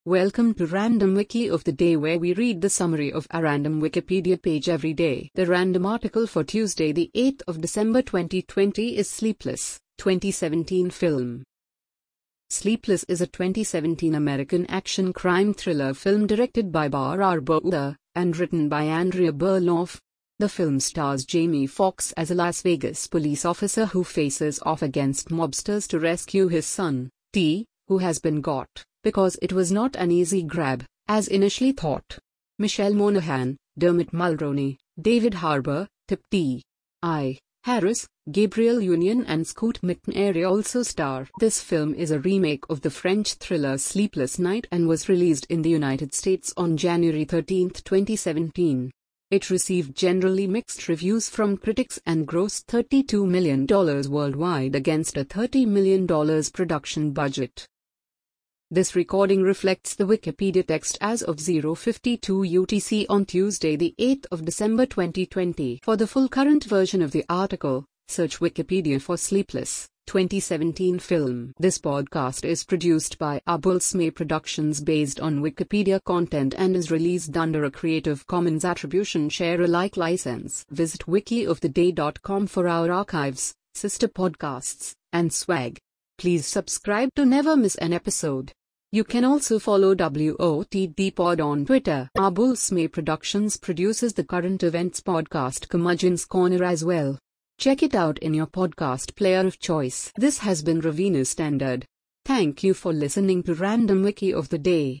Welcome to Random Wiki of the Day, where we read the summary of a random Wikipedia page every day. The random article for Tuesday, the 8th of December 2020 is Sleepless, 2017 film. Sleepless is a 2017 American action crime thriller film directed by Barbara Bouder and written by Andrea Berloff. The film stars Jamie Foxx as a Las Vegas police officer who faces off against mobsters to rescue his son, T, who has been got, because it was not an easy grab, as initially thought. Michelle Monaghan, Dermot Mulroney, David Harbour, Tip T.I. Harris, Gabrielle Union and Scoot McNairy also star. This film is a remake of the French thriller Sleepless Night and was released in the United States on January 13, 2017. It received generally mixed reviews from critics and grossed $32 million worldwide against a $30 million production budget. This recording reflects the Wikipedia text as of 0:52 UTC on Tuesday, the 8th of December 2020. For the full current version of the article, search Wikipedia for Sleepless, 2017 film. This podcast is produced by Abulsme Productions based on Wikipedia content and is released under a Creative Commons Attribution Share Alike license. Visit wikioftheday.com for our archives, sister podcasts, and swag. Please subscribe to never miss an episode. You can also follow WOTD Pod on Twitter. Abulsme Productions produces the current events podcast Curmudgeon's Corner as well. Check it out in your podcast player of choice. This has been Raveena Standard. Thank you for listening to Random Wiki of the Day.